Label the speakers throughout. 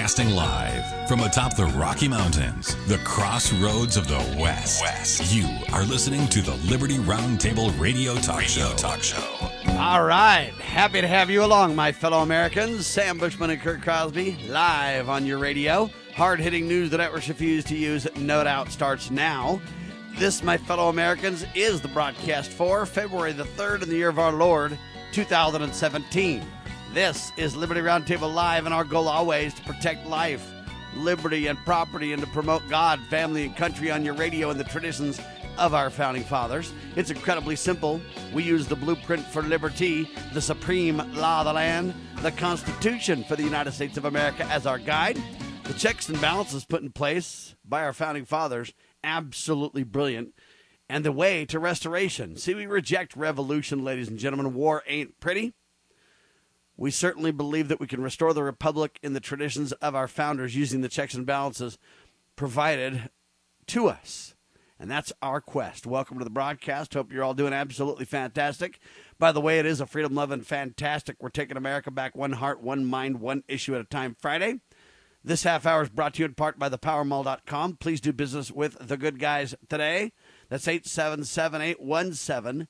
Speaker 1: Broadcasting live from atop the Rocky Mountains, the crossroads of the West. You are listening to the Liberty Roundtable Radio Talk Show.
Speaker 2: All right. Happy to have you along, my fellow Americans. Sam Bushman and Kurt Crosby live on your radio. Hard-hitting news the networks refuse to use, no doubt, starts now. This, my fellow Americans, is the broadcast for February the 3rd in the year of our Lord, 2017. This is Liberty Roundtable Live, and our goal always to protect life, liberty, and property, and to promote God, family, and country on your radio and the traditions of our founding fathers. It's incredibly simple. We use the blueprint for liberty, the supreme law of the land, the Constitution for the United States of America as our guide. The checks and balances put in place by our founding fathers, absolutely brilliant. And the way to restoration. See, we reject revolution, ladies and gentlemen. War ain't pretty. We certainly believe that we can restore the republic in the traditions of our founders using the checks and balances provided to us. And that's our quest. Welcome to the broadcast. Hope you're all doing absolutely fantastic. By the way, it is a freedom-loving fantastic. We're taking America back one heart, one mind, one issue at a time Friday. This half hour is brought to you in part by thepowermall.com. Please do business with the good guys today. That's 877-817-9829,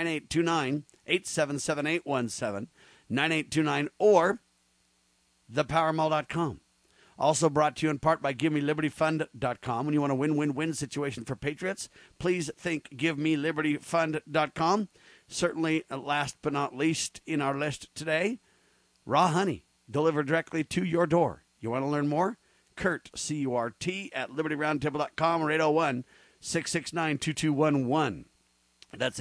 Speaker 2: 877-817-9829, or thepowermall.com. Also brought to you in part by GiveMeLibertyFund.com. When you want a win-win-win situation for patriots, please think GiveMeLibertyFund.com. Certainly, last but not least in our list today, raw honey delivered directly to your door. You want to learn more? Kurt, C-U-R-T, at LibertyRoundtable.com or 801-669-2211. That's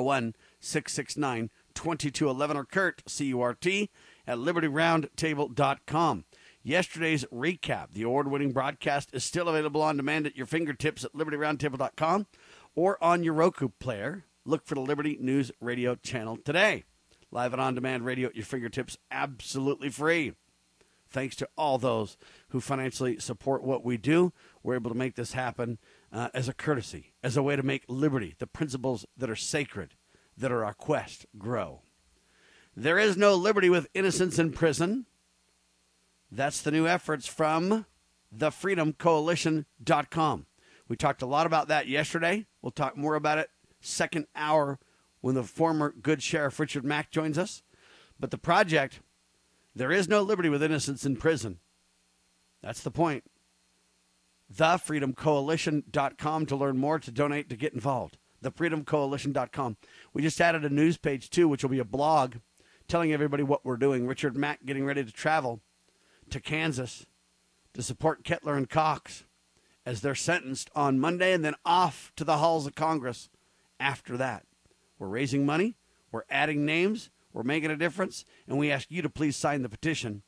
Speaker 2: 801-669-2211 or Kurt, C-U-R-T, at LibertyRoundtable.com. Yesterday's recap, the award-winning broadcast, is still available on demand at your fingertips at LibertyRoundtable.com or on your Roku player. Look for the Liberty News Radio channel today. Live and on-demand radio at your fingertips, absolutely free. Thanks to all those who financially support what we do, we're able to make this happen as a courtesy, as a way to make liberty, the principles that are sacred, that are our quest, grow. There is no liberty with innocents in prison. That's the new efforts from thefreedomcoalition.com. We talked a lot about that yesterday. We'll talk more about it second hour when the former good sheriff Richard Mack joins us. But the project, there is no liberty with innocents in prison. That's the point. Thefreedomcoalition.com to learn more, to donate, to get involved. Thefreedomcoalition.com. We just added a news page, too, which will be a blog telling everybody what we're doing. Richard Mack getting ready to travel to Kansas to support Kettler and Cox as they're sentenced on Monday and then off to the halls of Congress after that. We're raising money. We're adding names. We're making a difference. And we ask you to please sign the petition,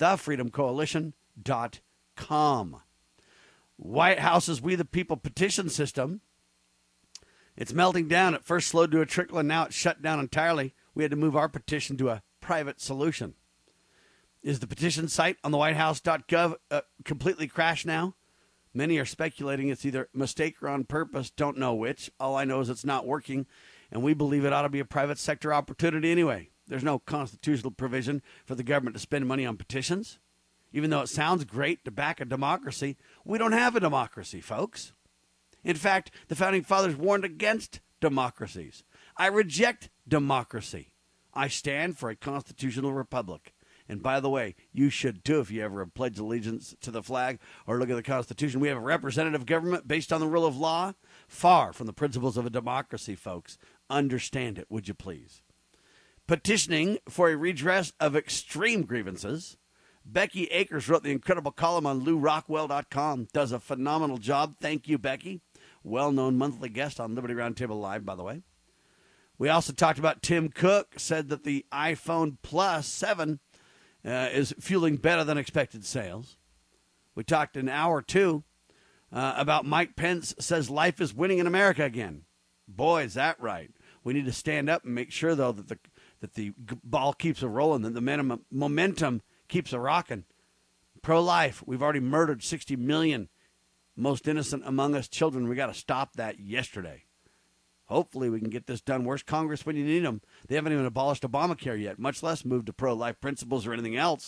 Speaker 2: thefreedomcoalition.com. White House's We the People petition system, it's melting down. At first slowed to a trickle, and now it's shut down entirely. We had to move our petition to a private solution. Is the petition site on the whitehouse.gov completely crashed now? Many are speculating it's either a mistake or on purpose. Don't know which. All I know is it's not working, and we believe it ought to be a private sector opportunity anyway. There's no constitutional provision for the government to spend money on petitions. Even though it sounds great to back a democracy, we don't have a democracy, folks. In fact, the Founding Fathers warned against democracies. I reject democracy. I stand for a constitutional republic. And by the way, you should too if you ever have pledged allegiance to the flag or look at the Constitution. We have a representative government based on the rule of law, far from the principles of a democracy, folks. Understand it, would you please? Petitioning for a redress of extreme grievances. Becky Akers wrote the incredible column on LouRockwell.com. Does a phenomenal job. Thank you, Becky. Well-known monthly guest on Liberty Roundtable Live, by the way. We also talked about Tim Cook, said that the iPhone Plus 7 is fueling better than expected sales. We talked an hour or two about Mike Pence says life is winning in America again. Boy, is that right. We need to stand up and make sure, though, that the ball keeps a-rolling, that the momentum keeps a-rocking. Pro-life, we've already murdered 60 million most innocent among us children. We got to stop that yesterday. Hopefully we can get this done. Where's Congress when you need them? They haven't even abolished Obamacare yet, much less moved to pro-life principles or anything else.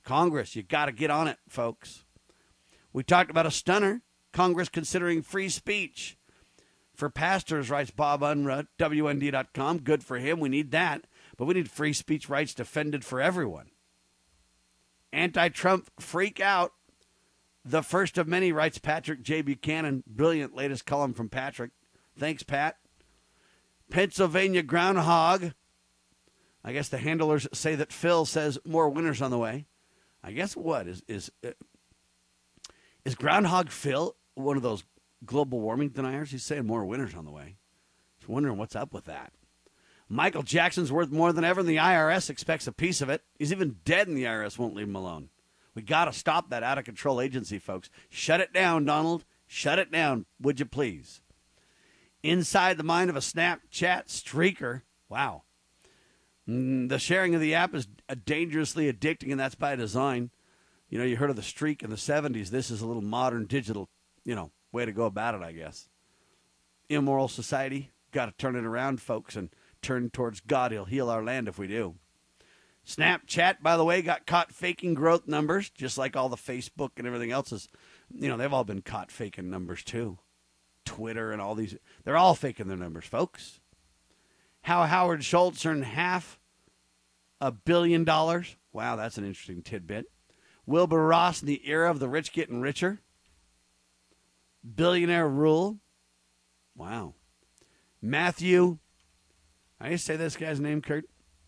Speaker 2: Congress, you got to get on it, folks. We talked about a stunner. Congress considering free speech for pastors, writes Bob Unruh, WND.com. Good for him. We need that. But we need free speech rights defended for everyone. Anti-Trump freak out. The first of many, writes Patrick J. Buchanan. Brilliant latest column from Patrick. Thanks, Pat. Pennsylvania groundhog. I guess the handlers say that Phil says more winters on the way. I guess what? Is Groundhog Phil one of those global warming deniers? He's saying more winters on the way. Just wondering what's up with that. Michael Jackson's worth more than ever, and the IRS expects a piece of it. He's even dead, and the IRS won't leave him alone. We got to stop that out-of-control agency, folks. Shut it down, Donald. Shut it down, would you please? Inside the mind of a Snapchat streaker. Wow. The sharing of the app is dangerously addicting, and that's by design. You know, you heard of the streak in the 70s. This is a little modern digital, way to go about it, I guess. Immoral society. Got to turn it around, folks, and turn towards God. He'll heal our land if we do. Snapchat, by the way, got caught faking growth numbers, just like all the Facebook and everything else is. They've all been caught faking numbers, too. Twitter and all these. They're all faking their numbers, folks. How Howard Schultz earned $500 million. Wow, that's an interesting tidbit. Wilbur Ross in the era of the rich getting richer. Billionaire rule. Wow. Matthew. I used to say this guy's name, Kurt.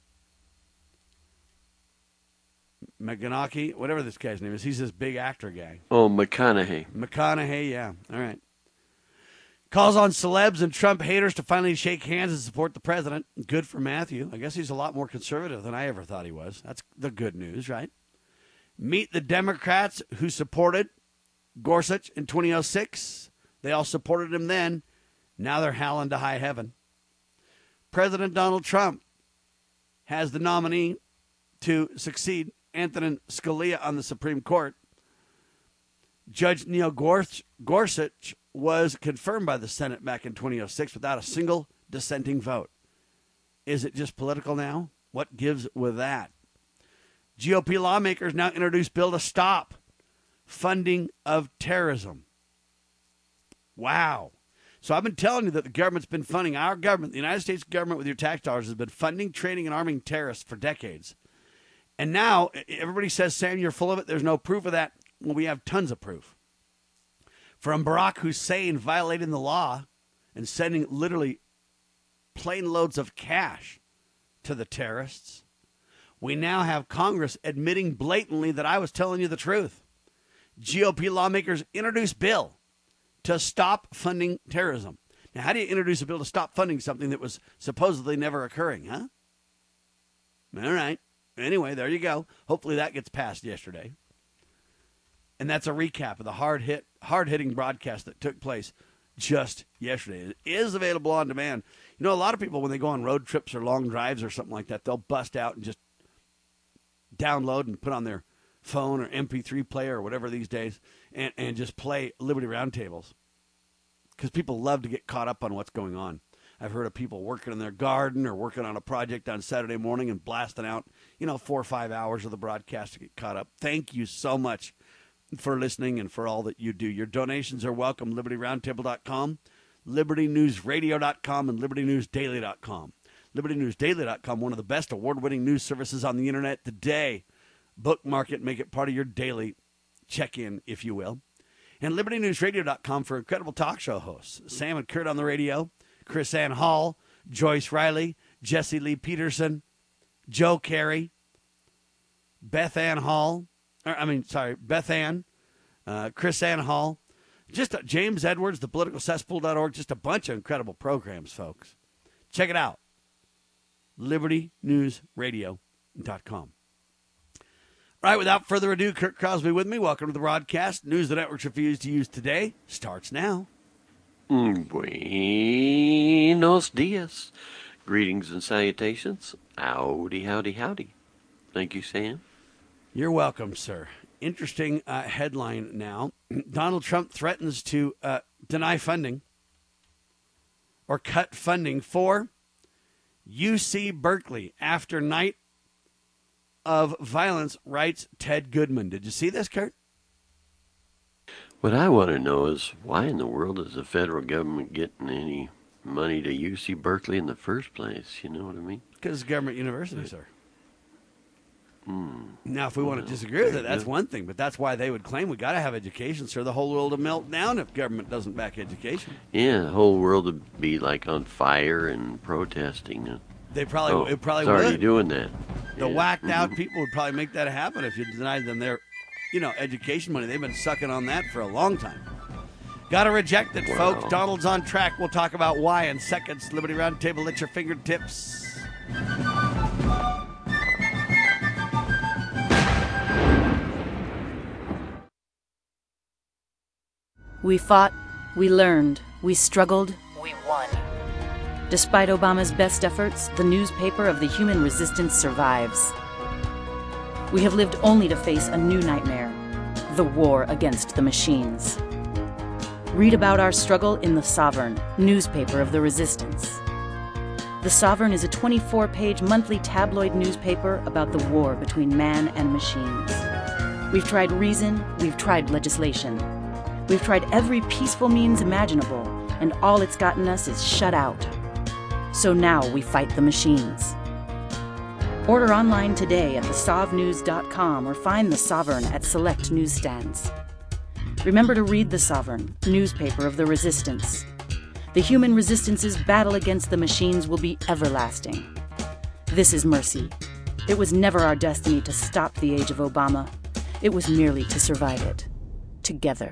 Speaker 2: McGonaghy, whatever this guy's name is. He's this big actor guy.
Speaker 3: Oh, McConaughey.
Speaker 2: McConaughey, yeah. All right. Calls on celebs and Trump haters to finally shake hands and support the president. Good for Matthew. I guess he's a lot more conservative than I ever thought he was. That's the good news, right? Meet the Democrats who supported Gorsuch in 2006. They all supported him then. Now they're howling to high heaven. President Donald Trump has the nominee to succeed Antonin Scalia on the Supreme Court. Judge Neil Gorsuch was confirmed by the Senate back in 2006 without a single dissenting vote. Is it just political now? What gives with that? GOP lawmakers now introduce bill to stop funding of terrorism. Wow. So I've been telling you that the government's been funding, our government, the United States government with your tax dollars, has been funding, training, and arming terrorists for decades. And now everybody says, Sam, you're full of it. There's no proof of that. Well, we have tons of proof. From Barack Hussein violating the law and sending literally plane loads of cash to the terrorists, we now have Congress admitting blatantly that I was telling you the truth. GOP lawmakers introduce bill to stop funding terrorism. Now, how do you introduce a bill to stop funding something that was supposedly never occurring, huh? All right. Anyway, there you go. Hopefully that gets passed yesterday. And that's a recap of the hard-hitting broadcast that took place just yesterday. It is available on demand. A lot of people, when they go on road trips or long drives or something like that, they'll bust out and just download and put on their phone or MP3 player or whatever these days and just play Liberty Roundtables. Because people love to get caught up on what's going on. I've heard of people working in their garden or working on a project on Saturday morning and blasting out, 4 or 5 hours of the broadcast to get caught up. Thank you so much for listening and for all that you do. Your donations are welcome. LibertyRoundtable.com, LibertyNewsRadio.com, and LibertyNewsDaily.com. LibertyNewsDaily.com, one of the best award-winning news services on the internet today. Bookmark it, make it part of your daily check-in, if you will. And LibertyNewsRadio.com for incredible talk show hosts. Sam and Kurt on the radio, Chris Ann Hall, Joyce Riley, Jesse Lee Peterson, Joe Carey, Beth Ann, Chris Ann Hall, James Edwards, thepoliticalcesspool.org, just a bunch of incredible programs, folks. Check it out. LibertyNewsRadio.com. All right, without further ado, Kurt Crosby with me. Welcome to the broadcast. News the networks refuse to use today starts now.
Speaker 3: Buenos dias. Greetings and salutations. Howdy, howdy, howdy. Thank you, Sam.
Speaker 2: You're welcome, sir. Interesting headline now. Donald Trump threatens to deny funding or cut funding for UC Berkeley after night of violence, writes Ted Goodman. Did you see this, Kurt?
Speaker 3: What I want to know is why in the world is the federal government getting any money to UC Berkeley in the first place? You know what I mean?
Speaker 2: Because it's a government university, sir. Now, if we want to disagree with it, that's one thing, but that's why they would claim we got to have education, sir. The whole world will melt down if government doesn't back education.
Speaker 3: Yeah, the whole world would be like on fire and protesting.
Speaker 2: It probably
Speaker 3: it's
Speaker 2: would.
Speaker 3: already doing that.
Speaker 2: The whacked out people would probably make that happen if you denied them their, education money. They've been sucking on that for a long time. Got to reject it, folks. Donald's on track. We'll talk about why in seconds. Liberty Roundtable at your fingertips.
Speaker 4: We fought, we learned, we struggled, we won. Despite Obama's best efforts, the newspaper of the human resistance survives. We have lived only to face a new nightmare, the war against the machines. Read about our struggle in The Sovereign, newspaper of the resistance. The Sovereign is a 24-page monthly tabloid newspaper about the war between man and machines. We've tried reason, we've tried legislation. We've tried every peaceful means imaginable, and all it's gotten us is shut out. So now we fight the machines. Order online today at thesovnews.com or find The Sovereign at select newsstands. Remember to read The Sovereign, newspaper of the resistance. The human resistance's battle against the machines will be everlasting. This is mercy. It was never our destiny to stop the age of Obama. It was merely to survive it. Together.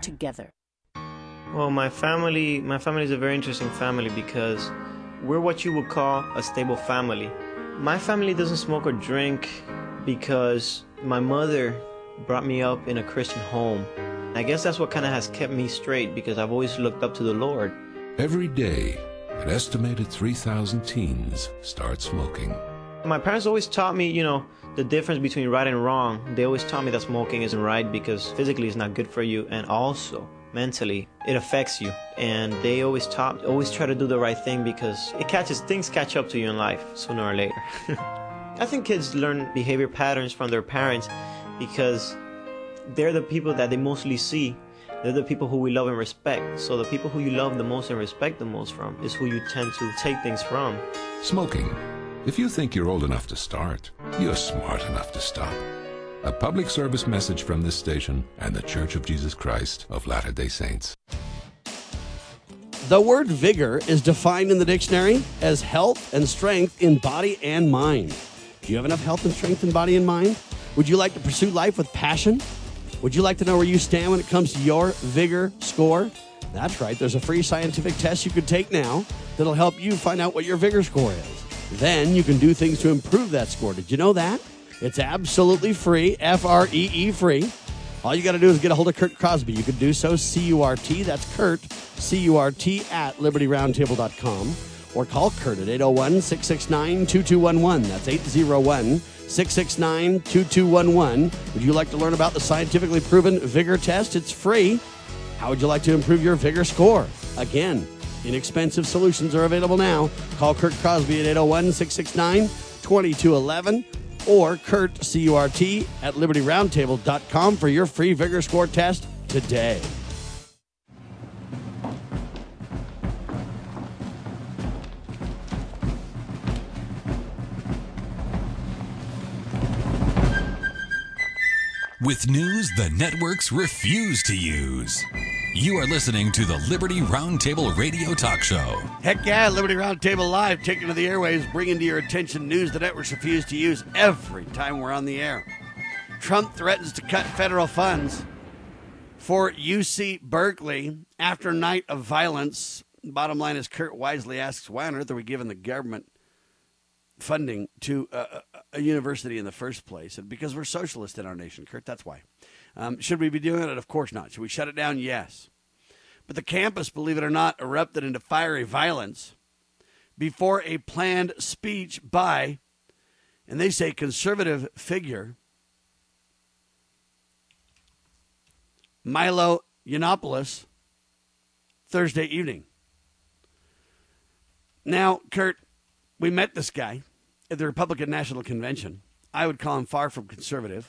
Speaker 5: Well, my family is a very interesting family because we're what you would call a stable family. My family doesn't smoke or drink because my mother brought me up in a Christian home. I guess that's what kind of has kept me straight because I've always looked up to the Lord.
Speaker 6: Every day, an estimated 3,000 teens start smoking.
Speaker 5: My parents always taught me, the difference between right and wrong. They always taught me that smoking isn't right because physically it's not good for you, and also mentally it affects you. And they always try to do the right thing because things catch up to you in life sooner or later. I think kids learn behavior patterns from their parents because they're the people that they mostly see. They're the people who we love and respect. So the people who you love the most and respect the most from is who you tend to take things from.
Speaker 6: Smoking. If you think you're old enough to start, you're smart enough to stop. A public service message from this station and the Church of Jesus Christ of Latter-day Saints.
Speaker 2: The word vigor is defined in the dictionary as health and strength in body and mind. Do you have enough health and strength in body and mind? Would you like to pursue life with passion? Would you like to know where you stand when it comes to your vigor score? That's right. There's a free scientific test you can take now that'll help you find out what your vigor score is. Then you can do things to improve that score. Did you know that? It's absolutely free, F-R-E-E free. All you got to do is get a hold of Kurt Crosby. You can do so, C-U-R-T, that's Kurt, C-U-R-T, at libertyroundtable.com. Or call Kurt at 801-669-2211. That's 801-669-2211. Would you like to learn about the scientifically proven vigor test? It's free. How would you like to improve your vigor score? Again, inexpensive solutions are available now. Call Kurt Crosby at 801-669-2211 or Kurt, C-U-R-T, at libertyroundtable.com for your free vigor score test today.
Speaker 1: With news the networks refuse to use. You are listening to the Liberty Roundtable Radio Talk Show.
Speaker 2: Heck yeah, Liberty Roundtable Live, taking to the airwaves, bringing to your attention news the networks refuse to use every time we're on the air. Trump threatens to cut federal funds for UC Berkeley after a night of violence. Bottom line is Kurt wisely asks, why on earth are we giving the government funding to a university in the first place? And because we're socialist in our nation, Kurt, that's why. Should we be doing it? Of course not. Should we shut it down? Yes. But the campus, believe it or not, erupted into fiery violence before a planned speech by, and they say, conservative figure Milo Yiannopoulos Thursday evening. Now, Kurt, we met this guy at the Republican National Convention, I would call him far from conservative.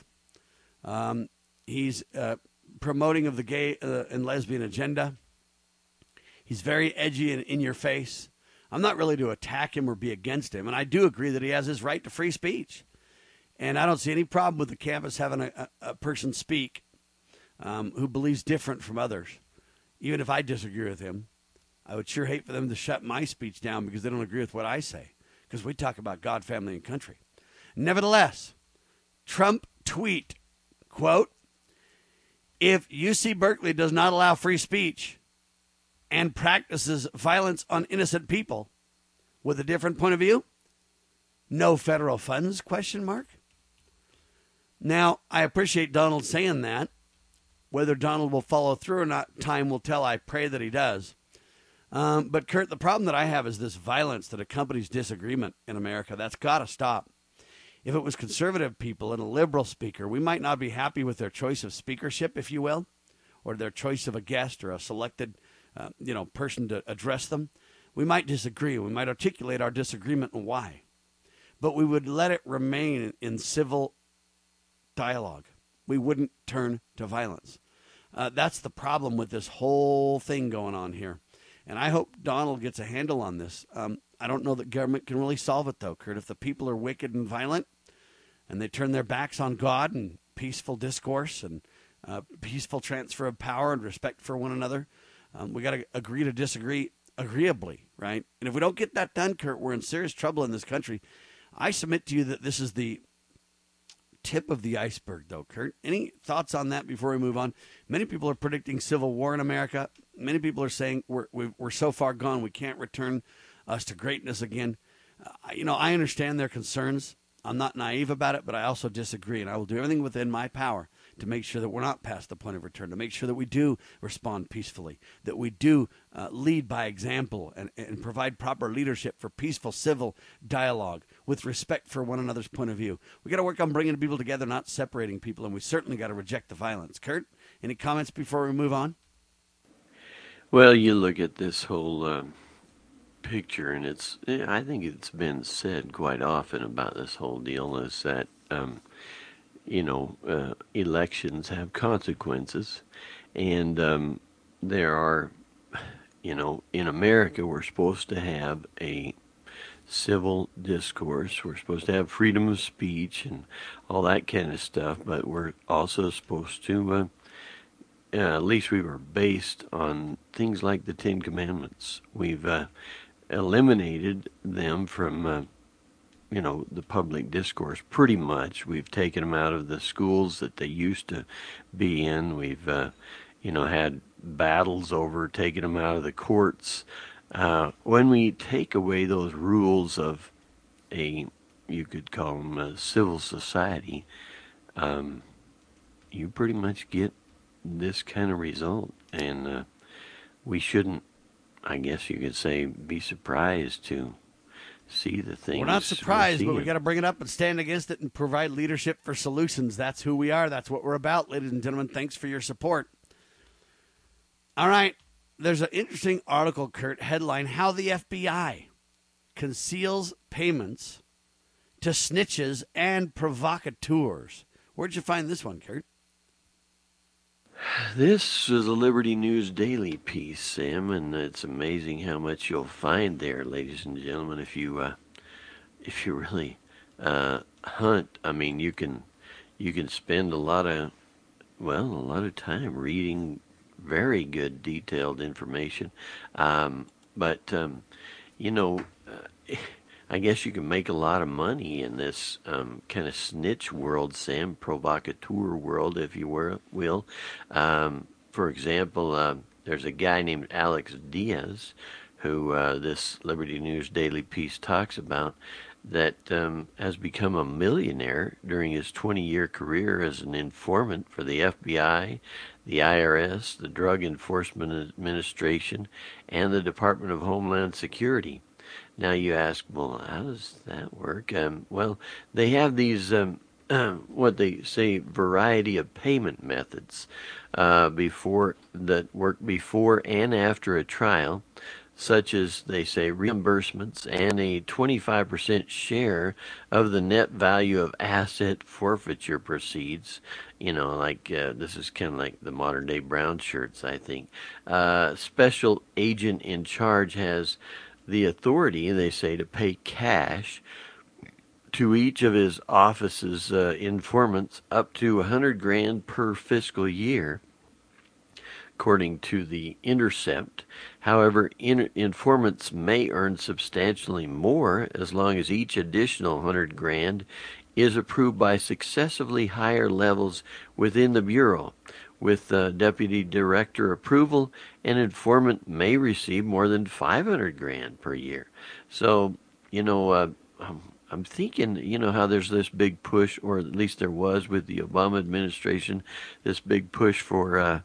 Speaker 2: He's promoting of the gay and lesbian agenda. He's very edgy and in your face. I'm not really to attack him or be against him, and I do agree that he has his right to free speech. And I don't see any problem with the campus having a person speak who believes different from others. Even if I disagree with him, I would sure hate for them to shut my speech down because they don't agree with what I say, because we talk about God, family, and country. Nevertheless, Trump tweet, quote, "If UC Berkeley does not allow free speech and practices violence on innocent people with a different point of view, no federal funds, question mark." Now, I appreciate Donald saying that. Whether Donald will follow through or not, time will tell. I pray that he does. But, Kurt, the problem that I have is this violence that accompanies disagreement in America. That's got to stop. If it was conservative people and a liberal speaker, we might not be happy with their choice of speakership, if you will, or their choice of a guest or a selected person to address them. We might disagree. We might articulate our disagreement and why. But we would let it remain in civil dialogue. We wouldn't turn to violence. That's the problem with this whole thing going on here. And I hope Donald gets a handle on this. I don't know that government can really solve it, though, Kurt. If the people are wicked and violent and they turn their backs on God and peaceful discourse and peaceful transfer of power and respect for one another, we got to agree to disagree agreeably, right? And if we don't get that done, Kurt, we're in serious trouble in this country. I submit to you that this is the tip of the iceberg, though, Kurt. Any thoughts on that before we move on? Many people are predicting civil war in America. Many people are saying we're so far gone we can't return us to greatness again. I understand their concerns. I'm not naive about it, but I also disagree, and I will do everything within my power to make sure that we're not past the point of return, to make sure that we do respond peacefully, that we do lead by example and provide proper leadership for peaceful civil dialogue with respect for one another's point of view. We got to work on bringing people together, not separating people, and we certainly got to reject the violence. Kurt, any comments before we move on?
Speaker 3: Well, you look at this whole picture, and I think it's been said quite often about this whole deal is that, elections have consequences, and there are, in America, we're supposed to have a civil discourse. We're supposed to have freedom of speech and all that kind of stuff, but we're also supposed to, at least we were based on things like the Ten Commandments. We've eliminated them from, the public discourse pretty much. We've taken them out of the schools that they used to be in. We've, had battles over taking them out of the courts. When we take away those rules of you could call them a civil society, you pretty much get this kind of result. And we shouldn't, I guess you could say, be surprised to see the things.
Speaker 2: We're not surprised, but we got to bring it up and stand against it and provide leadership for solutions. That's who we are. That's what we're about, ladies and gentlemen. Thanks for your support. All right. There's an interesting article, Kurt, headline, How the FBI Conceals Payments to Snitches and Provocateurs. Where'd you find this one, Kurt?
Speaker 3: This is a Liberty News Daily piece, Sam, and it's amazing how much you'll find there, ladies and gentlemen, if you really hunt. I mean, you can spend a lot of time reading very good, detailed information, but I guess you can make a lot of money in this kind of snitch world, Sam, provocateur world, if you will. For example, there's a guy named Alex Diaz, who this Liberty News Daily piece talks about, that has become a millionaire during his 20-year career as an informant for the FBI, the IRS, the Drug Enforcement Administration, and the Department of Homeland Security. Now you ask, well, how does that work? Well, they have these, what they say, variety of payment methods that work before and after a trial such as, they say, reimbursements and a 25% share of the net value of asset forfeiture proceeds. This is kind of like the modern day brown shirts, I think. Special agent in charge has the authority, they say, to pay cash to each of his office's informants up to $100,000 per fiscal year, according to The Intercept. However, informants may earn substantially more as long as each additional $100,000 is approved by successively higher levels within the Bureau. With deputy director approval, an informant may receive more than $500,000 per year. So, I'm thinking, how there's this big push, or at least there was with the Obama administration, this big push for,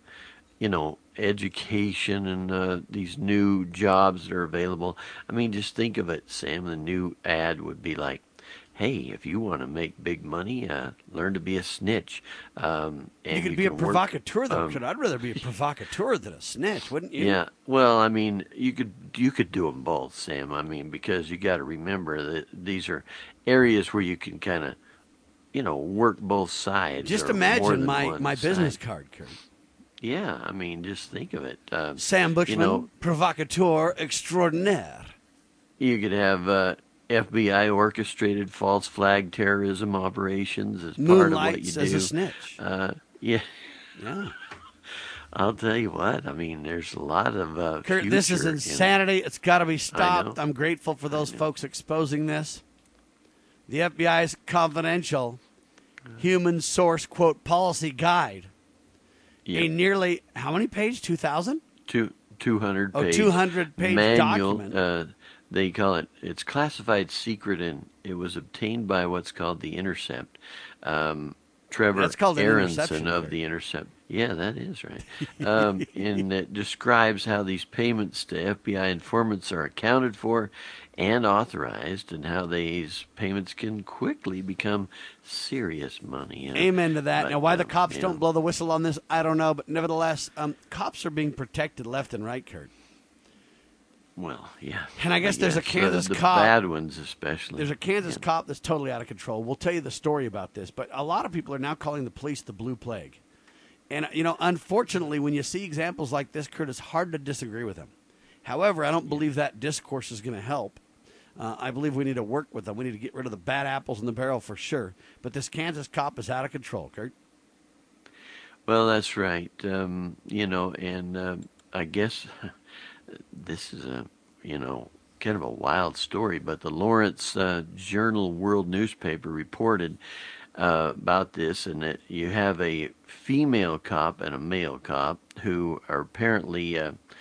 Speaker 3: education and these new jobs that are available. I mean, just think of it, Sam. The new ad would be like, hey, if you want to make big money, learn to be a snitch. And
Speaker 2: you could be a provocateur, though. I'd rather be a provocateur than a snitch, wouldn't you?
Speaker 3: Yeah. Well, I mean, you could do them both, Sam. I mean, because you got to remember that these are areas where you can kind of, work both sides.
Speaker 2: Just imagine my business card, Kurt.
Speaker 3: Yeah, I mean, just think of it.
Speaker 2: Sam Bushman, provocateur extraordinaire.
Speaker 3: You could have FBI orchestrated false flag terrorism operations as part of what you do.
Speaker 2: As a snitch.
Speaker 3: Yeah.
Speaker 2: Yeah.
Speaker 3: I'll tell you what. I mean, there's a lot of
Speaker 2: Kurt, this is insanity. It's got to be stopped.
Speaker 3: I know.
Speaker 2: I'm grateful for those folks exposing this. The FBI's confidential human source, quote, policy guide.
Speaker 3: Yep.
Speaker 2: A nearly, how many page? 2,000?
Speaker 3: 200 page.
Speaker 2: 200-page
Speaker 3: manual,
Speaker 2: document.
Speaker 3: They call it, it's classified secret, and it was obtained by what's called The Intercept. Trevor Aronson of The Intercept. Yeah, that is right. And it describes how these payments to FBI informants are accounted for and authorized, and how these payments can quickly become serious money.
Speaker 2: Amen to that. Now, why the cops don't blow the whistle on this, I don't know. But nevertheless, cops are being protected left and right, Kurt.
Speaker 3: Well, yeah.
Speaker 2: And I guess there's a Kansas
Speaker 3: the
Speaker 2: cop.
Speaker 3: bad ones especially.
Speaker 2: There's a Kansas cop that's totally out of control. We'll tell you the story about this. But a lot of people are now calling the police the blue plague. And, unfortunately, when you see examples like this, Kurt, it's hard to disagree with them. However, I don't believe that discourse is going to help. I believe we need to work with them. We need to get rid of the bad apples in the barrel for sure. But this Kansas cop is out of control, Kurt.
Speaker 3: Well, that's right. And I guess this is kind of a wild story, but the Lawrence Journal World newspaper reported about this, and that you have a female cop and a male cop who are apparently,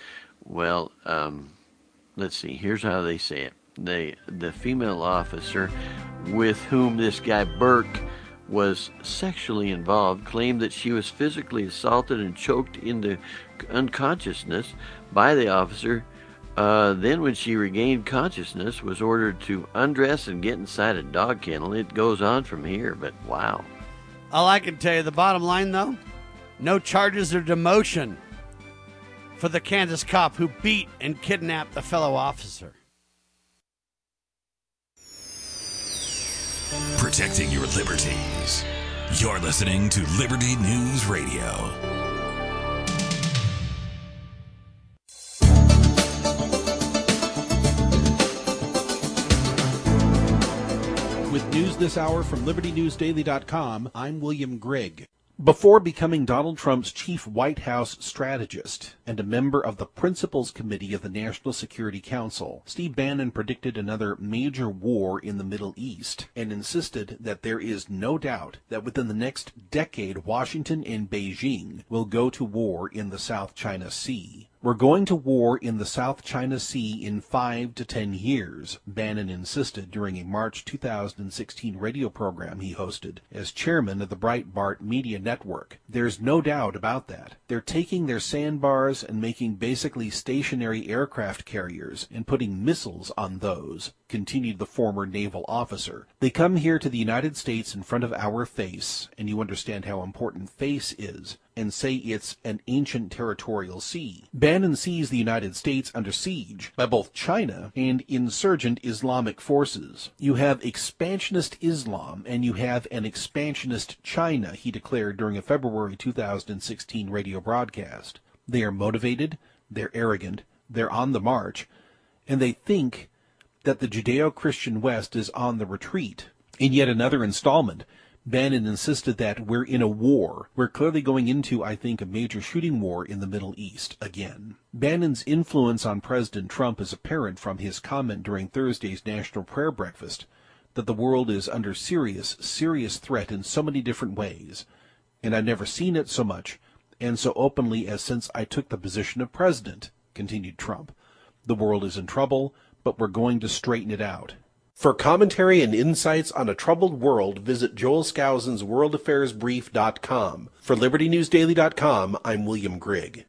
Speaker 3: let's see, here's how they say it. The female officer with whom this guy Burke was sexually involved claimed that she was physically assaulted and choked into unconsciousness by the officer. Then when she regained consciousness, was ordered to undress and get inside a dog kennel. It goes on from here, but wow.
Speaker 2: All I can tell you, the bottom line, though, no charges or demotion for the Kansas cop who beat and kidnapped a fellow officer.
Speaker 1: Protecting your liberties. You're listening to Liberty News Radio.
Speaker 7: With news this hour from LibertyNewsDaily.com, I'm William Grigg. Before becoming Donald Trump's chief White House strategist and a member of the Principals Committee of the National Security Council, Steve Bannon predicted another major war in the Middle East and insisted that there is no doubt that within the next decade, Washington and Beijing will go to war in the South China Sea. We're going to war in the South China Sea in 5 to 10 years, Bannon insisted during a March 2016 radio program he hosted as chairman of the Breitbart Media Network. There's no doubt about that. They're taking their sandbars and making basically stationary aircraft carriers and putting missiles on those, continued the former naval officer. They come here to the United States in front of our face, and you understand how important face is. and say it's an ancient territorial sea. Bannon sees the United States under siege by both China and insurgent Islamic forces. You have expansionist Islam and you have an expansionist China, he declared during a February 2016 radio broadcast. They are motivated, they're arrogant, they're on the march, and they think that the Judeo-Christian West is on the retreat. In yet another installment, Bannon insisted that we're in a war. We're clearly going into, I think, a major shooting war in the Middle East again. Bannon's influence on President Trump is apparent from his comment during Thursday's National Prayer Breakfast that the world is under serious threat in so many different ways, and I've never seen it so much and so openly as since I took the position of president, continued Trump. The world is in trouble, but we're going to straighten it out. For commentary and insights on a troubled world, visit Joel Skousen's worldaffairsbrief.com. For LibertyNewsDaily.com, I'm William Grigg.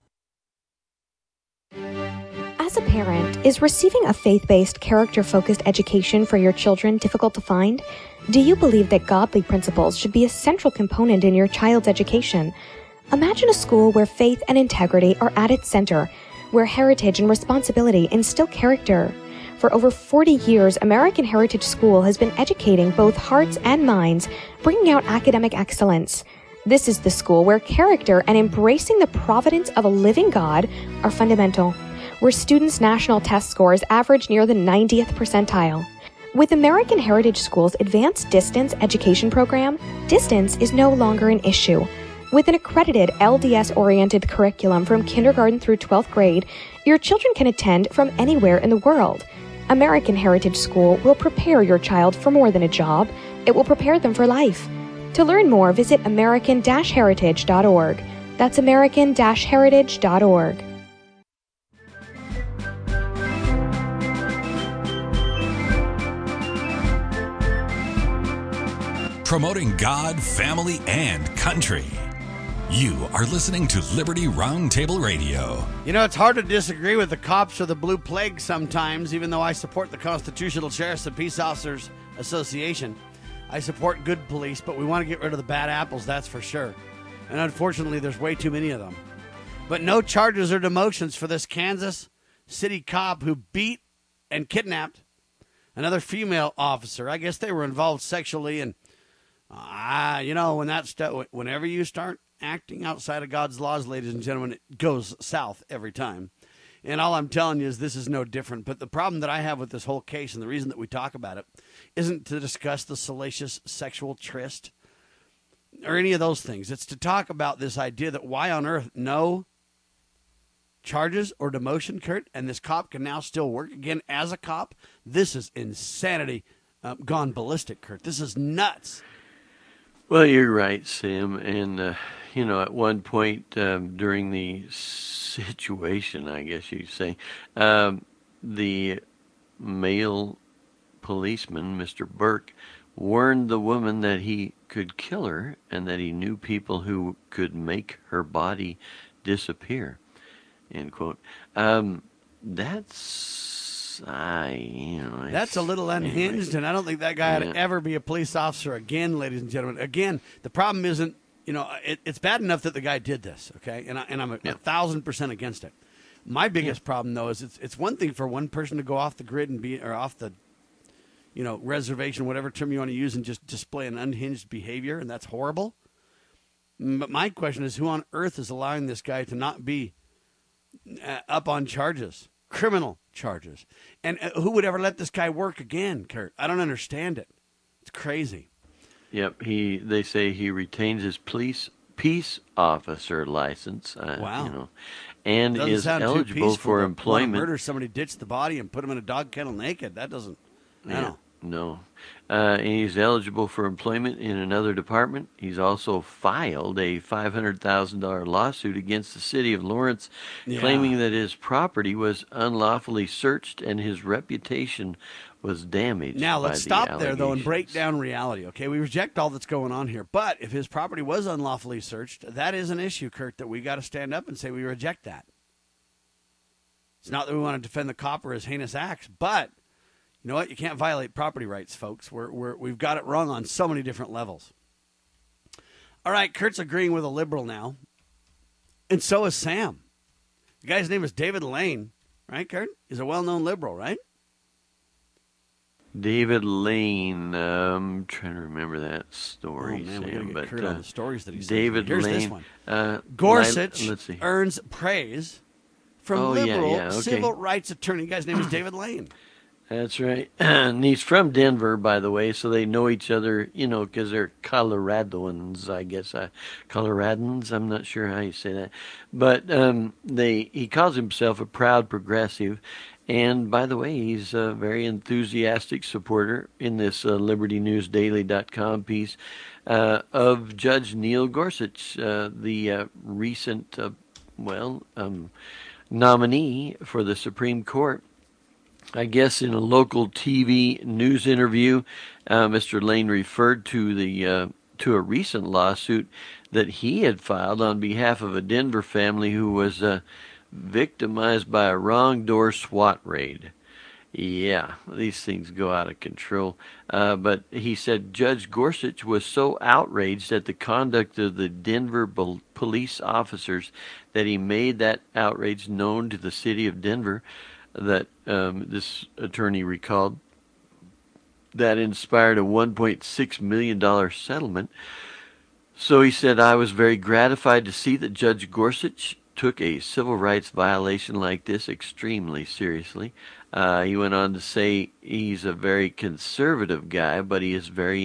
Speaker 8: As a parent, is receiving a faith-based, character-focused education for your children difficult to find? Do you believe that godly principles should be a central component in your child's education? Imagine a school where faith and integrity are at its center, where heritage and responsibility instill character. For over 40 years, American Heritage School has been educating both hearts and minds, bringing out academic excellence. This is the school where character and embracing the providence of a living God are fundamental, where students' national test scores average near the 90th percentile. With American Heritage School's advanced distance education program, distance is no longer an issue. With an accredited LDS-oriented curriculum from kindergarten through 12th grade, your children can attend from anywhere in the world. American Heritage School will prepare your child for more than a job. It will prepare them for life. To learn more, visit American-Heritage.org. That's American-Heritage.org.
Speaker 1: Promoting God, family, and country. You are listening to Liberty Roundtable Radio.
Speaker 2: You know, it's hard to disagree with the cops or the Blue Plague sometimes, even though I support the Constitutional Sheriffs and Peace Officers Association. I support good police, but we want to get rid of the bad apples, that's for sure. And unfortunately, there's way too many of them. But no charges or demotions for this Kansas City cop who beat and kidnapped another female officer. I guess they were involved sexually, and you know, whenever you start acting outside of God's laws, ladies and gentlemen, it goes south every time. And all I'm telling you is this is no different. But the problem that I have with this whole case, and the reason that we talk about it, isn't to discuss the salacious sexual tryst or any of those things. It's to talk about this idea that why on earth no charges or demotion, Kurt, and this cop can now still work again as a cop. This is insanity gone ballistic, Kurt. This is nuts.
Speaker 3: Well, you're right, Sam. And, you know, at one point during the situation, I guess you'd say, the male policeman, Mr. Burke, warned the woman that he could kill her and that he knew people who could make her body disappear, end quote. That's a little unhinged, and I don't think that guy ought to ever be a police officer again, ladies and gentlemen. Again, the problem isn't, you know, it's bad enough that the guy did this, okay, and I'm 1,000% against it. My biggest problem, though, is it's one thing for one person to go off the grid and or off the, you know, reservation, whatever term you want to use, and just display an unhinged behavior, and that's horrible. But my question is, who on earth is allowing this guy to not be up on charges? Criminal charges. And who would ever let this guy work again, Kurt? I don't understand it. It's crazy. Yep, they say he retains his peace officer license.
Speaker 2: Wow.
Speaker 3: You know, and
Speaker 2: doesn't
Speaker 3: is
Speaker 2: sound
Speaker 3: eligible for employment.
Speaker 2: Murder somebody, ditch the body, and put him in a dog kennel naked. That doesn't.
Speaker 3: No. And he's eligible for employment in another department. He's also filed a $500,000 lawsuit against the city of Lawrence, claiming that his property was unlawfully searched and his reputation was damaged.
Speaker 2: Now, let's stop there, though, and break down reality, okay? We reject all that's going on here. But if his property was unlawfully searched, that is an issue, Kurt, that we got to stand up and say we reject that. It's not that we want to defend the cop or his heinous acts, but you know what? You can't violate property rights, folks. We've got it wrong on so many different levels. All right, Kurt's agreeing with a liberal now. And so is Sam. The guy's name is David Lane, right, Kurt? He's a well-known liberal, right?
Speaker 3: David Lane. I'm trying to remember that story,
Speaker 2: Oh, man,
Speaker 3: Sam.
Speaker 2: we're Kurt on the stories that he
Speaker 3: David
Speaker 2: Here's
Speaker 3: Lane.
Speaker 2: this one. Gorsuch
Speaker 3: let's see.
Speaker 2: earns praise from liberal civil rights attorney. The guy's name is David Lane.
Speaker 3: That's right. And he's from Denver, by the way, so they know each other, because they're Coloradoans, I guess. Coloradans, I'm not sure how you say that. But he calls himself a proud progressive. And, by the way, he's a very enthusiastic supporter in this LibertyNewsDaily.com piece of Judge Neil Gorsuch, the recent, nominee for the Supreme Court. I guess in a local TV news interview, Mr. Lane referred to a recent lawsuit that he had filed on behalf of a Denver family who was victimized by a wrong door SWAT raid. Yeah, these things go out of control. But he said Judge Gorsuch was so outraged at the conduct of the Denver police officers that he made that outrage known to the city of Denver, that this attorney recalled, that inspired a $1.6 million settlement. So he said, I was very gratified to see that Judge Gorsuch took a civil rights violation like this extremely seriously. He went on to say he's a very conservative guy, but he is a very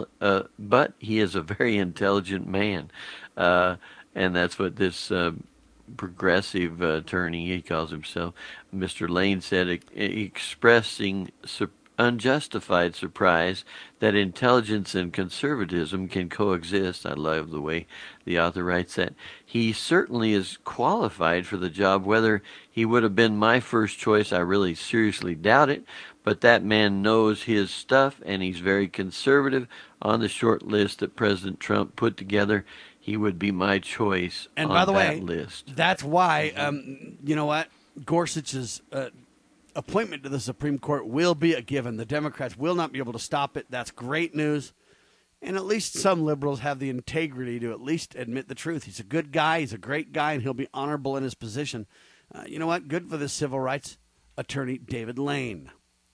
Speaker 3: intelligent man, and that's what this progressive attorney, he calls himself, Mr. Lane, said, expressing unjustified surprise that intelligence and conservatism can coexist. I love the way the author writes that. He certainly is qualified for the job. Whether he would have been my first choice, I really seriously doubt it. But that man knows his stuff, and he's very conservative. On the short list that President Trump put together, he would be my choice
Speaker 2: and
Speaker 3: on
Speaker 2: by the
Speaker 3: that
Speaker 2: way,
Speaker 3: list.
Speaker 2: That's why, you know what, Gorsuch's appointment to the Supreme Court will be a given. The Democrats will not be able to stop it. That's great news. And at least some liberals have the integrity to at least admit the truth. He's a good guy. He's a great guy, and he'll be honorable in his position. You know what? Good for the civil rights attorney, David Lane.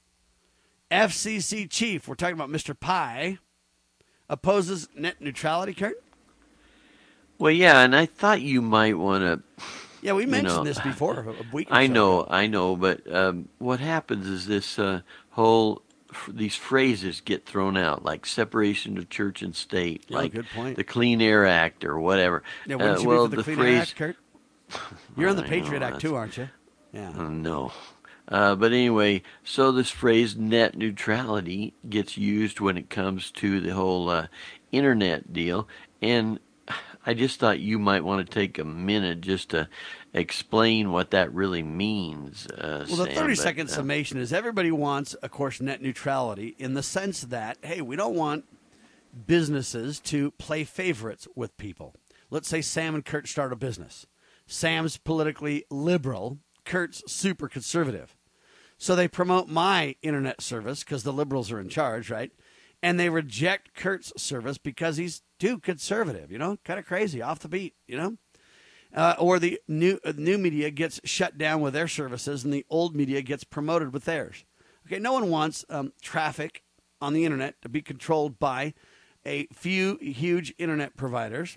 Speaker 2: FCC chief, we're talking about Mr. Pai, opposes net neutrality, Kurt?
Speaker 3: Well, yeah, and I thought you might want to...
Speaker 2: Yeah, we mentioned this before a week or so ago.
Speaker 3: I know, but what happens is this these phrases get thrown out, like separation of church and state, like
Speaker 2: good point.
Speaker 3: The Clean Air Act or whatever.
Speaker 2: Yeah, wouldn't you be for the Clean Air Act, Kurt? You're on the Patriot Act too, aren't you? Yeah.
Speaker 3: No. But anyway, so this phrase net neutrality gets used when it comes to the whole internet deal, and I just thought you might want to take a minute just to explain what that really means.
Speaker 2: Well, the 30-second summation is everybody wants, of course, net neutrality in the sense that, hey, we don't want businesses to play favorites with people. Let's say Sam and Kurt start a business. Sam's politically liberal. Kurt's super conservative. So they promote my internet service because the liberals are in charge, right? And they reject Kurt's service because he's too conservative, kind of crazy, off the beat, or the new media gets shut down with their services and the old media gets promoted with theirs. Okay, no one wants traffic on the internet to be controlled by a few huge internet providers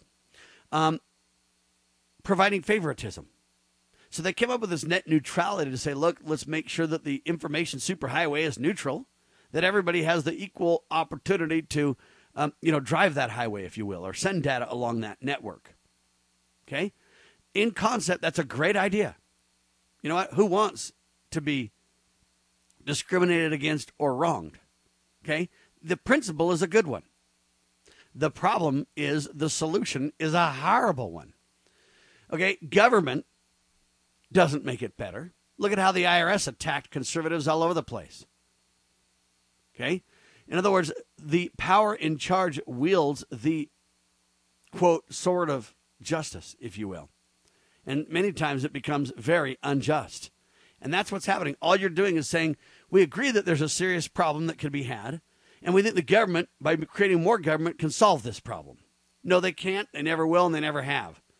Speaker 2: providing favoritism. So they came up with this net neutrality to say, look, let's make sure that the information superhighway is neutral, that everybody has the equal opportunity to, drive that highway, if you will, or send data along that network. Okay? In concept, that's a great idea. You know what? Who wants to be discriminated against or wronged? Okay? The principle is a good one. The problem is the solution is a horrible one. Okay? Government doesn't make it better. Look at how the IRS attacked conservatives all over the place. Okay? In other words, the power in charge wields the, quote, sword of justice, if you will. And many times it becomes very unjust. And that's what's happening. All you're doing is saying, we agree that there's a serious problem that could be had, and we think the government, by creating more government, can solve this problem. No, they can't, they never will, and they never have.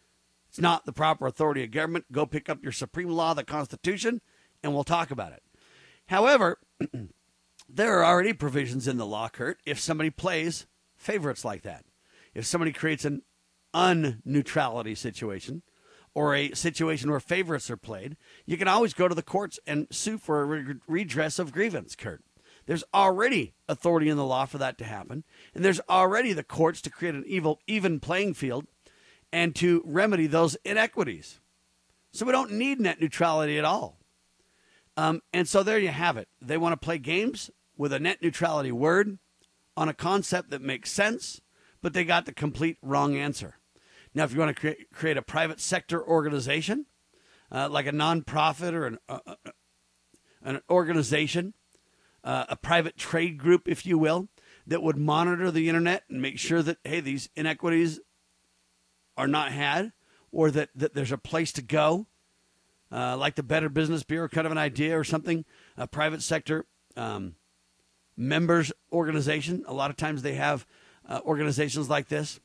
Speaker 2: It's not the proper authority of government. Go pick up your supreme law, the Constitution, and we'll talk about it. However, there are already provisions in the law, Kurt, if somebody plays favorites like that. If somebody creates an unneutrality situation or a situation where favorites are played, you can always go to the courts and sue for a redress of grievance, Kurt. There's already authority in the law for that to happen, and there's already the courts to create an even playing field and to remedy those inequities. So we don't need net neutrality at all. And so there you have it. They want to play games with a net neutrality word on a concept that makes sense, but they got the complete wrong answer. Now, if you want to create a private sector organization, like a nonprofit or an organization, a private trade group, if you will, that would monitor the internet and make sure that, hey, these inequities are not had, or that there's a place to go, like the Better Business Bureau, kind of an idea or something, a private sector members organization. A lot of times they have organizations like this.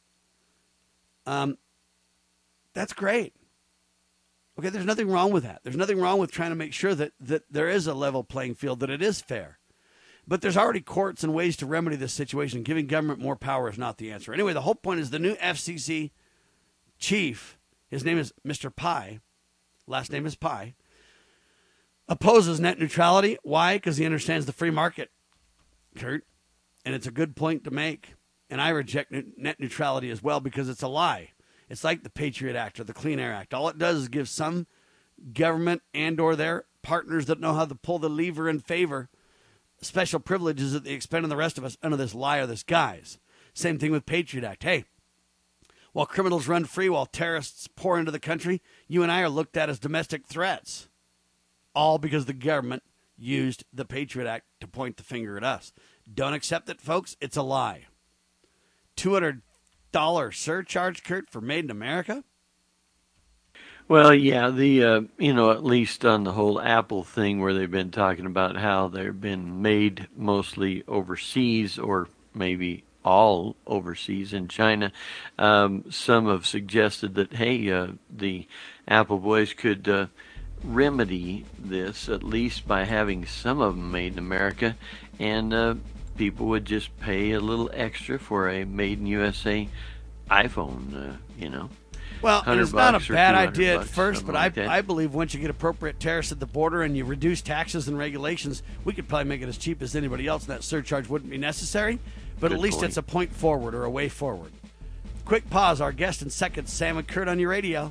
Speaker 2: That's great. Okay, there's nothing wrong with that. There's nothing wrong with trying to make sure that there is a level playing field, that it is fair. But there's already courts and ways to remedy this situation. Giving government more power is not the answer. Anyway, the whole point is the new FCC chief, his name is Mr. Pai, last name is Pai, opposes net neutrality. Why? Because he understands the free market, Kurt. And it's a good point to make. And I reject net neutrality as well because it's a lie. It's like the Patriot Act or the Clean Air Act. All it does is give some government and or their partners that know how to pull the lever in favor special privileges at the expense of the rest of us under this lie or this guise. Same thing with Patriot Act. Hey, while criminals run free, while terrorists pour into the country, you and I are looked at as domestic threats. All because the government used the Patriot Act to point the finger at us. Don't accept it, folks. It's a lie. $200 surcharge, Kurt, for Made in America?
Speaker 3: Well, yeah, the at least on the whole Apple thing where they've been talking about how they've been made mostly overseas or maybe all overseas in China. Some have suggested that, hey, the Apple boys could remedy this at least by having some of them made in America, and people would just pay a little extra for a made in USA iPhone,
Speaker 2: Well, and it's not a bad idea at first, but
Speaker 3: like
Speaker 2: I believe once you get appropriate tariffs at the border and you reduce taxes and regulations, we could probably make it as cheap as anybody else, and that surcharge wouldn't be necessary. But at least it's a point forward or a way forward. Quick pause. Our guest in seconds, Sam and Kurt on your radio.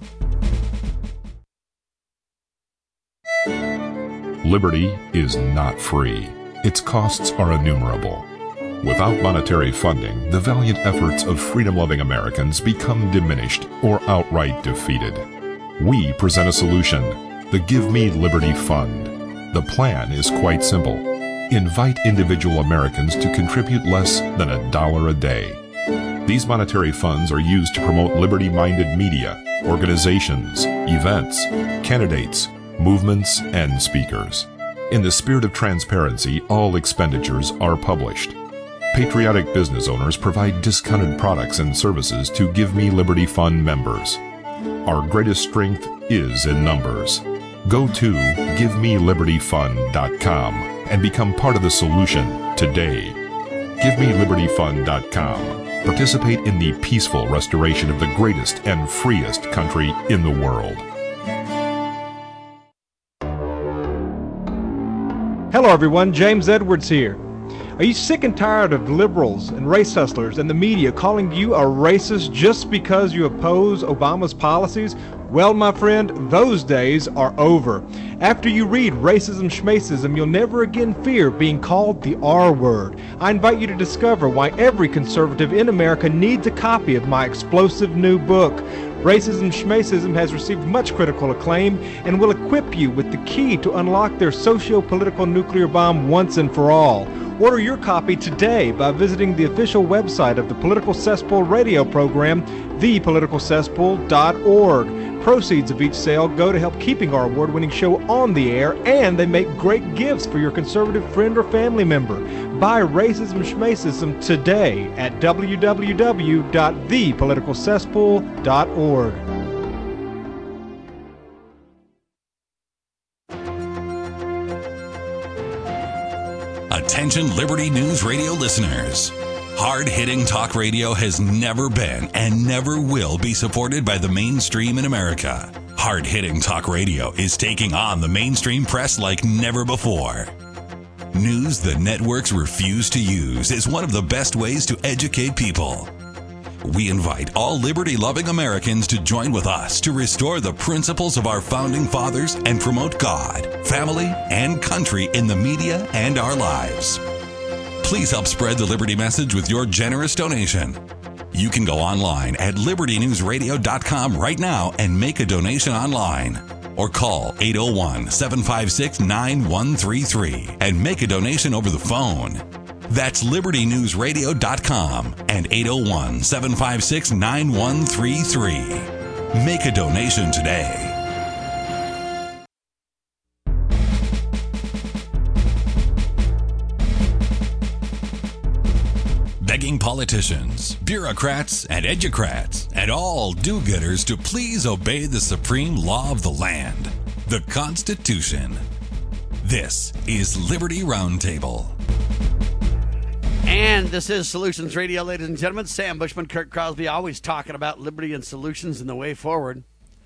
Speaker 6: Liberty is not free. Its costs are innumerable. Without monetary funding, the valiant efforts of freedom-loving Americans become diminished or outright defeated. We present a solution, the Give Me Liberty Fund. The plan is quite simple. Invite individual Americans to contribute less than $1 a day. These monetary funds are used to promote liberty-minded media, organizations, events, candidates, movements, and speakers. In the spirit of transparency, all expenditures are published. Patriotic business owners provide discounted products and services to Give Me Liberty Fund members. Our greatest strength is in numbers. Go to GiveMeLibertyFund.com and become part of the solution today. GiveMeLibertyFund.com. Participate in the peaceful restoration of the greatest and freest country in the world.
Speaker 9: Hello everyone, James Edwards here. Are you sick and tired of liberals and race hustlers and the media calling you a racist just because you oppose Obama's policies? Well, my friend, those days are over. After you read Racism Schmacism, you'll never again fear being called the R word. I invite you to discover why every conservative in America needs a copy of my explosive new book. Racism Schmacism has received much critical acclaim and will equip you with the key to unlock their socio-political nuclear bomb once and for all. Order your copy today by visiting the official website of the Political Cesspool radio program, thepoliticalcesspool.org. Proceeds of each sale go to help keeping our award-winning show on the air, and they make great gifts for your conservative friend or family member. Buy Racism Schmacism today at www.thepoliticalcesspool.org.
Speaker 1: Attention Liberty News Radio listeners. Hard-hitting talk radio has never been and never will be supported by the mainstream in America. Hard-hitting talk radio is taking on the mainstream press like never before. News the networks refuse to use is one of the best ways to educate people. We invite all liberty-loving Americans to join with us to restore the principles of our founding fathers and promote God, family, and country in the media and our lives. Please help spread the Liberty message with your generous donation. You can go online at libertynewsradio.com right now and make a donation online. Or call 801-756-9133 and make a donation over the phone. That's libertynewsradio.com and 801-756-9133. Make a donation today. Begging politicians, bureaucrats, and educrats, and all do-gooders to please obey the supreme law of the land, the Constitution. This is Liberty Roundtable.
Speaker 2: And this is Solutions Radio, ladies and gentlemen. Sam Bushman, Kurt Crosby, always talking about liberty and solutions and the way forward.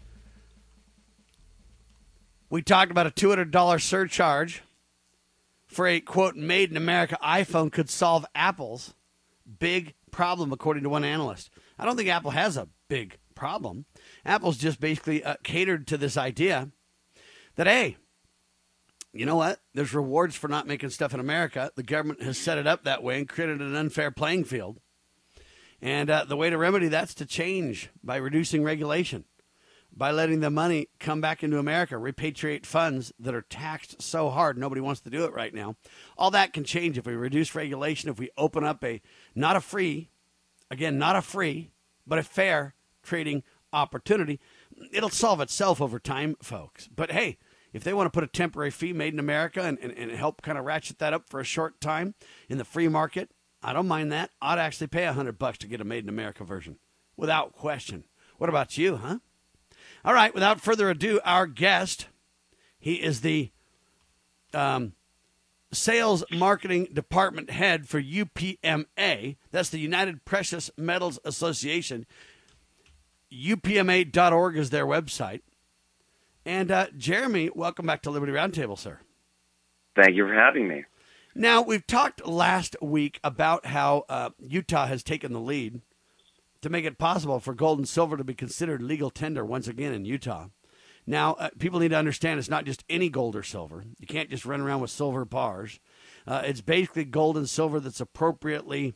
Speaker 2: We talked about a $200 surcharge for a, quote, made in America iPhone could solve Apple's big problem, according to one analyst. I don't think Apple has a big problem. Apple's just basically catered to this idea that, hey, you know what? There's rewards for not making stuff in America. The government has set it up that way and created an unfair playing field. And the way to remedy that's to change by reducing regulation, by letting the money come back into America, repatriate funds that are taxed so hard nobody wants to do it right now. All that can change if we reduce regulation, if we open up not a free, but a fair trading opportunity. It'll solve itself over time, folks. But hey, if they want to put a temporary fee made in America and help kind of ratchet that up for a short time in the free market, I don't mind that. I'd actually pay $100 to get a made in America version without question. What about you, huh? All right, without further ado, our guest, he is the Sales Marketing Department Head for UPMA. That's the United Precious Metals Association. UPMA.org is their website. And Jeremy, welcome back to Liberty Roundtable, sir.
Speaker 10: Thank you for having me.
Speaker 2: Now, we've talked last week about how Utah has taken the lead to make it possible for gold and silver to be considered legal tender once again in Utah. Now, people need to understand it's not just any gold or silver. You can't just run around with silver bars. It's basically gold and silver that's appropriately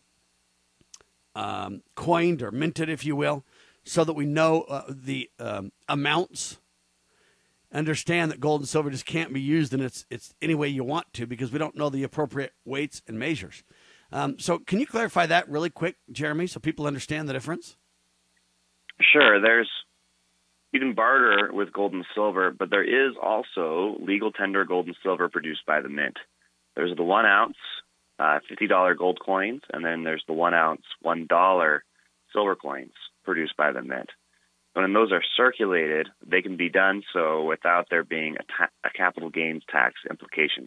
Speaker 2: coined or minted, if you will, so that we know the amounts. Understand that gold and silver just can't be used in it's any way you want to because we don't know the appropriate weights and measures. So can you clarify that really quick, Jeremy, so people understand the difference?
Speaker 10: Sure. You can barter with gold and silver, but there is also legal tender gold and silver produced by the mint. There's the 1 ounce $50 gold coins, and then there's the 1 ounce $1 silver coins produced by the mint. When those are circulated, they can be done so without there being a capital gains tax implication.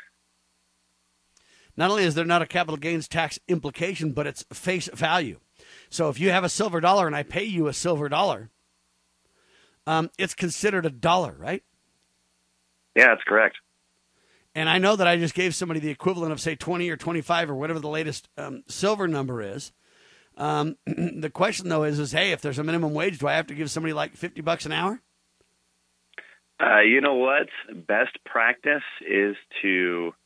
Speaker 2: Not only is there not a capital gains tax implication, but it's face value. So if you have a silver dollar and I pay you a silver dollar, it's considered a dollar, right?
Speaker 10: Yeah, that's correct.
Speaker 2: And I know that I just gave somebody the equivalent of, say, 20 or 25 or whatever the latest silver number is. The question, though, is, hey, if there's a minimum wage, do I have to give somebody like $50 an hour?
Speaker 10: You know what? Best practice is to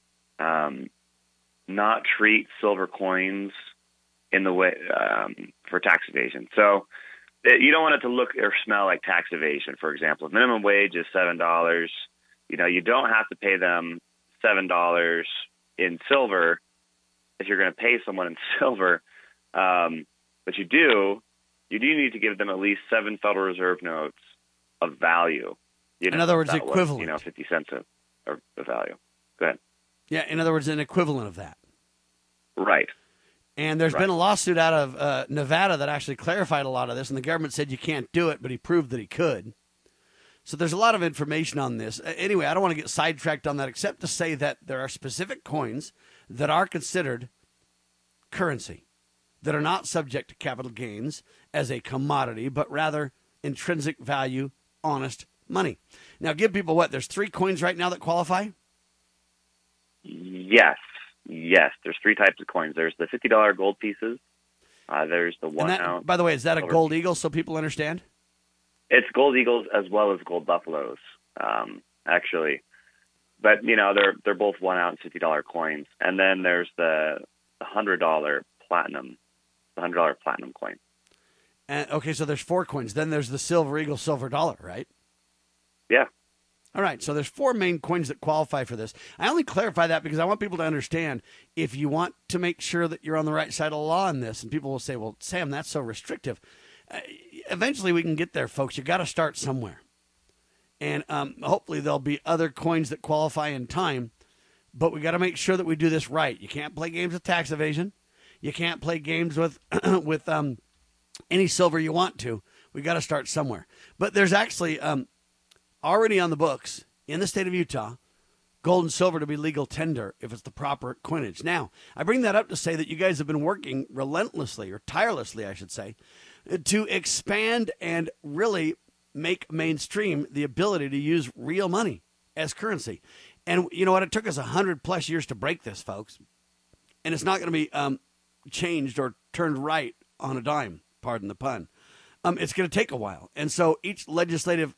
Speaker 10: not treat silver coins in the way for tax evasion. So you don't want it to look or smell like tax evasion. For example, if minimum wage is $7, you don't have to pay them $7 in silver if you're going to pay someone in silver. But you do need to give them at least 7 Federal Reserve notes of value.
Speaker 2: In other words, equivalent.
Speaker 10: 50 cents of value. Go ahead.
Speaker 2: Yeah, in other words, an equivalent of that.
Speaker 10: Right.
Speaker 2: And there's been a lawsuit out of Nevada that actually clarified a lot of this, and the government said you can't do it, but he proved that he could. So there's a lot of information on this. Anyway, I don't want to get sidetracked on that except to say that there are specific coins that are considered currency, that are not subject to capital gains as a commodity, but rather intrinsic value, honest money. Now, give people what? There's 3 coins right now that qualify?
Speaker 10: Yes. There's 3 types of coins. There's the $50 gold pieces. There's the 1 ounce.
Speaker 2: By the way, is that a gold eagle so people understand?
Speaker 10: It's gold eagles as well as gold buffaloes, actually. But, they're both 1 ounce $50 coins. And then there's the $100 platinum, the $100 platinum coin.
Speaker 2: And, okay, so there's 4 coins. Then there's the silver eagle, silver dollar, right?
Speaker 10: Yeah.
Speaker 2: All right, so there's 4 main coins that qualify for this. I only clarify that because I want people to understand if you want to make sure that you're on the right side of the law in this, and people will say, well, Sam, that's so restrictive. Eventually we can get there, folks. You got to start somewhere. And hopefully there'll be other coins that qualify in time, but we got to make sure that we do this right. You can't play games with tax evasion. You can't play games with with any silver you want to. We got to start somewhere. But there's actually already on the books in the state of Utah, gold and silver to be legal tender if it's the proper coinage. Now, I bring that up to say that you guys have been working relentlessly, or tirelessly, I should say, to expand and really make mainstream the ability to use real money as currency. And you know what? It took us 100+ years to break this, folks. And it's not going to be changed or turned right on a dime, pardon the pun. It's going to take a while. And so each legislative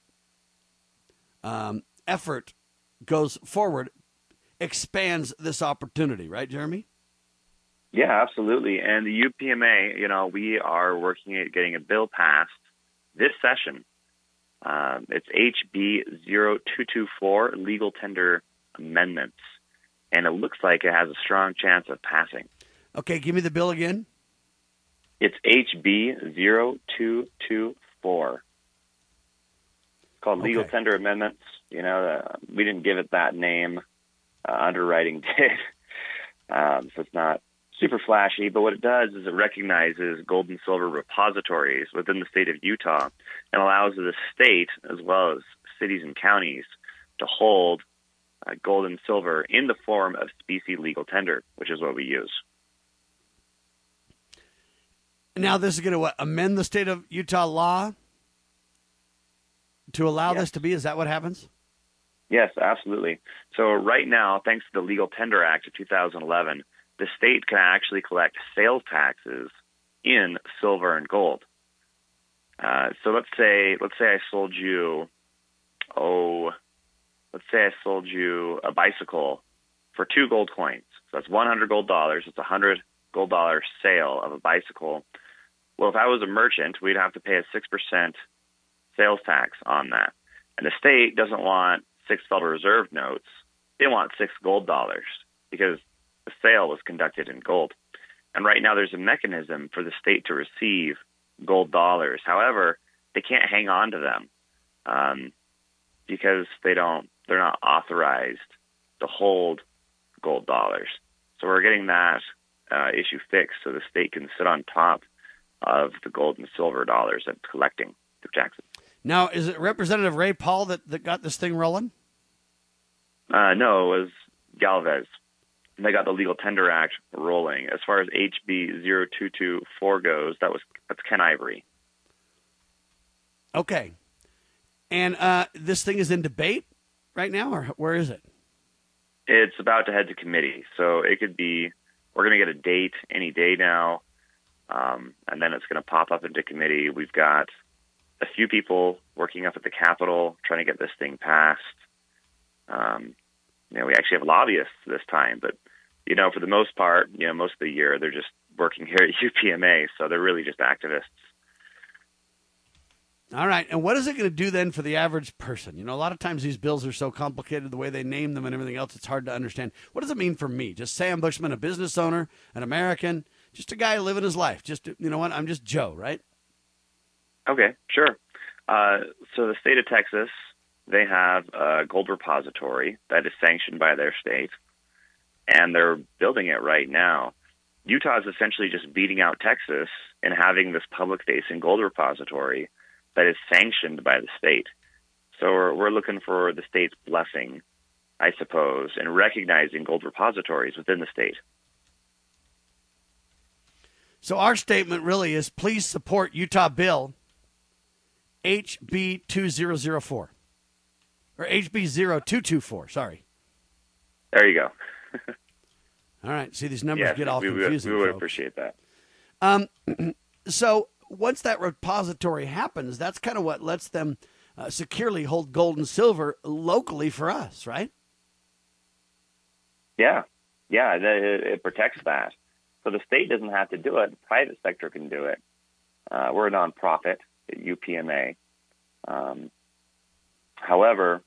Speaker 2: effort goes forward, expands this opportunity, right, Jeremy?
Speaker 10: Yeah, absolutely. And the UPMA, we are working at getting a bill passed this session. It's HB 0224, Legal Tender Amendments. And it looks like it has a strong chance of passing.
Speaker 2: Okay, give me the bill again.
Speaker 10: It's HB 0224. It's called Legal Tender Amendments. We didn't give it that name. Underwriting did. So it's not super flashy, but what it does is it recognizes gold and silver repositories within the state of Utah and allows the state, as well as cities and counties, to hold gold and silver in the form of specie legal tender, which is what we use.
Speaker 2: Now, this is going to amend the state of Utah law to allow this to be? Is that what happens?
Speaker 10: Yes, absolutely. So right now, thanks to the Legal Tender Act of 2011, the state can actually collect sales taxes in silver and gold. So let's say I sold you, a bicycle for 2 gold coins. So that's $100 gold dollars. It's $100 gold dollar sale of a bicycle. Well, if I was a merchant, we'd have to pay a 6% sales tax on that. And the state doesn't want 6 Federal Reserve notes. They want 6 gold dollars because the sale was conducted in gold. And right now there's a mechanism for the state to receive gold dollars. However, they can't hang on to them because they're not authorized to hold gold dollars. So we're getting that issue fixed so the state can sit on top of the gold and silver dollars it's collecting through taxes.
Speaker 2: Now, is it Representative Ray Paul that got this thing rolling?
Speaker 10: No, it was Galvez. They got the Legal Tender Act rolling. As far as HB 0224 goes, that's Ken Ivory.
Speaker 2: Okay. And this thing is in debate right now, or where is it?
Speaker 10: It's about to head to committee. So it could be, we're going to get a date any day now, and then it's going to pop up into committee. We've got a few people working up at the Capitol trying to get this thing passed. We actually have lobbyists this time, but, for the most part, most of the year, they're just working here at UPMA, so they're really just activists.
Speaker 2: All right. And what is it going to do then for the average person? A lot of times these bills are so complicated, the way they name them and everything else, it's hard to understand. What does it mean for me? Just Sam Bushman, a business owner, an American, just a guy living his life. Just, I'm just Joe, right?
Speaker 10: Okay, sure. So the state of Texas, they have a gold repository that is sanctioned by their state, and they're building it right now. Utah is essentially just beating out Texas and having this public-facing gold repository that is sanctioned by the state. So we're looking for the state's blessing, I suppose, in recognizing gold repositories within the state.
Speaker 2: So our statement really is, please support Utah Bill HB 2004. Or HB 0224, sorry.
Speaker 10: There you go.
Speaker 2: All right. See, these numbers get all confusing.
Speaker 10: We would
Speaker 2: folks.
Speaker 10: appreciate that.
Speaker 2: So once that repository happens, that's kind of what lets them securely hold gold and silver locally for us, right?
Speaker 10: Yeah. It protects that. So the state doesn't have to do it. The private sector can do it. We're a nonprofit at UPMA. However,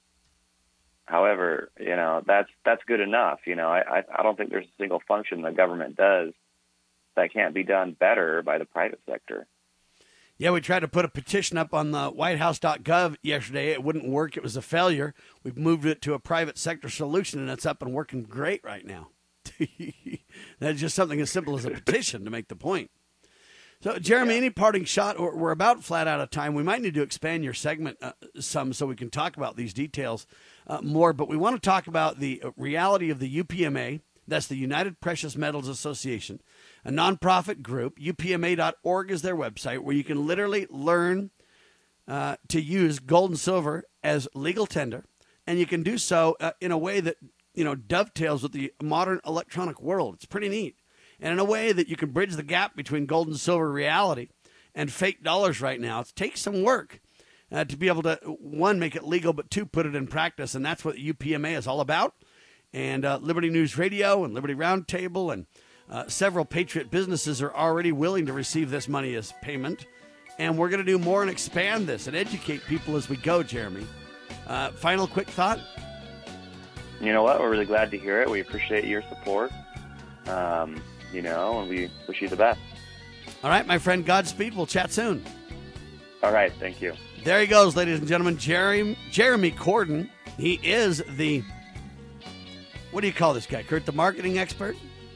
Speaker 10: that's good enough. I don't think there's a single function the government does that can't be done better by the private sector.
Speaker 2: Yeah, we tried to put a petition up on the whitehouse.gov yesterday. It wouldn't work. It was a failure. We've moved it to a private sector solution, and it's up and working great right now. That's just something as simple as a petition to make the point. So, Jeremy, any parting shot? We're about flat out of time. We might need to expand your segment some so we can talk about these details more. But we want to talk about the reality of the UPMA. That's the United Precious Metals Association, a nonprofit group. UPMA.org is their website, where you can literally learn to use gold and silver as legal tender. And you can do so in a way that, dovetails with the modern electronic world. It's pretty neat. And in a way that you can bridge the gap between gold and silver reality and fake dollars right now. It takes some work to be able to, one, make it legal, but two, put it in practice. And that's what UPMA is all about. And Liberty News Radio and Liberty Roundtable and several Patriot businesses are already willing to receive this money as payment. And we're going to do more and expand this and educate people as we go, Jeremy. Final quick thought?
Speaker 10: You know what? We're really glad to hear it. We appreciate your support. And we wish you the best.
Speaker 2: All right, my friend, Godspeed. We'll chat soon.
Speaker 10: All right, thank you.
Speaker 2: There he goes, ladies and gentlemen. Jeremy Corden. He is the, what do you call this guy, Kurt, the marketing expert?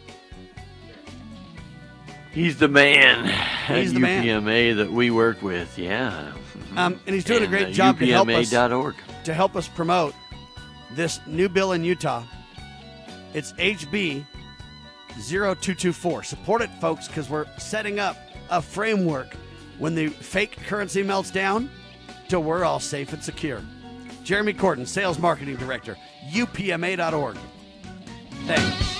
Speaker 3: He's the man
Speaker 2: He's
Speaker 3: at
Speaker 2: the man.
Speaker 3: UPMA that we work with, yeah.
Speaker 2: And he's doing a great job
Speaker 3: UPMA.org.
Speaker 2: to help us promote this new bill in Utah. It's HB 0224. Support it, folks, because we're setting up a framework when the fake currency melts down till we're all safe and secure. Jeremy Corden, Sales Marketing Director, UPMA.org. Thanks.